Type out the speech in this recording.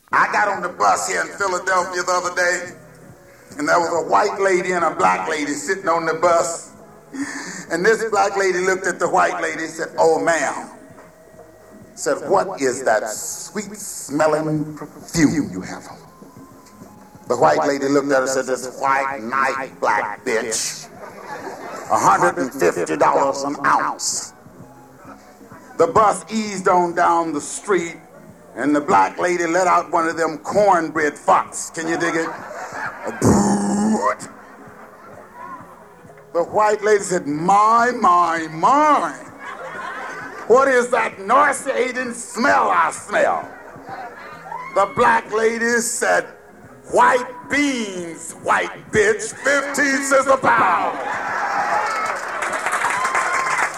I got on the bus here in Philadelphia the other day, and there was a white lady and a black lady sitting on the bus. And this black lady looked at the white lady and said, "Oh, ma'am," said, "what is that sweet-smelling perfume you have on?" The white lady looked at her and said, "This white knight black bitch, $150 an ounce." The bus eased on down the street, and the black lady let out one of them cornbread farts. Can you dig it? The white lady said, my, what is that nauseating smell I smell?" The black lady said, "White beans, white bitch, 15 cents a pound."